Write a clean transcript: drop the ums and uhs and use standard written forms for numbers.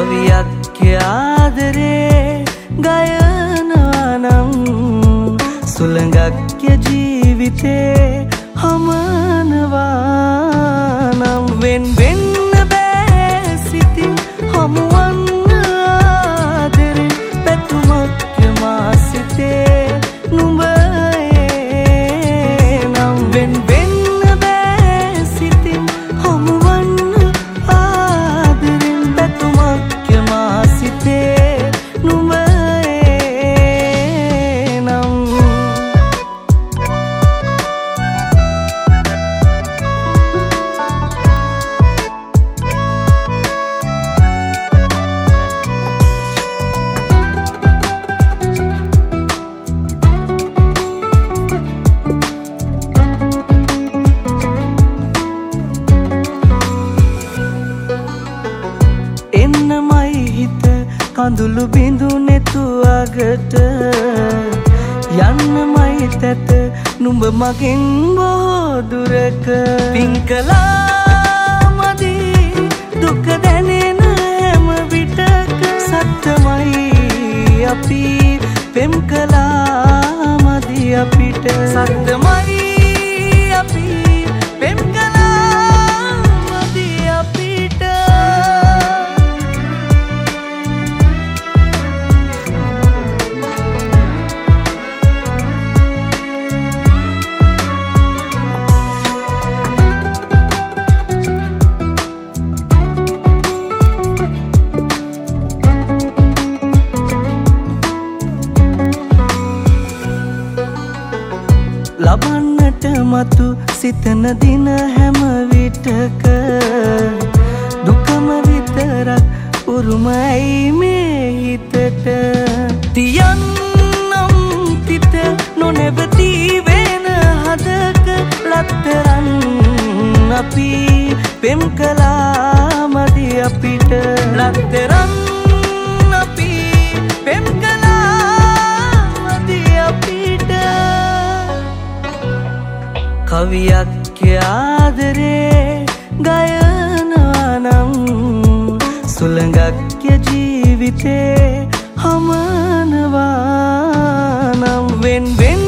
කවියක් ආදරේ ගයනවා නම් සුළඟක් ජීවිතේ හමනවා නම් වෙන් වෙන්න බෑ සිතින් හමුවන්න ආදරේ පැතුමක් මා සිතේ නුඹ නම් වෙන් වෙන්න බෑ සිතින් හමුවන්න ආදරෙන් පැතුමක් මා සිතේ නුඹ එන්නමයි හිත කඳුළු බිඳුනේ තුවකට යන්නමයි තැත නුඹ මගෙන් බොහෝ දුරක පින්කලා මදි දුක දැනෙන හැම විටක සත්‍යමයි අපි පෙම් කලා මදි අපිට සත්‍යමයි අපි පෙම් කලා මදි අපිට ලබන්නට මතු සිතන දින හැම විටක දුකම විතරක් උරුමයි මේ හිතට තියන්නම් තිත නොනැවති වෙන හදක ලතරන් අපි පෙම් කලා මදි අපිට ලතරන් අපි පෙම් කලා මදි අපිට කවියක් ආදරේ ගයනවා නම් සුළඟක් ජීවිතේ හමනවා නම් වෙන් වෙන්න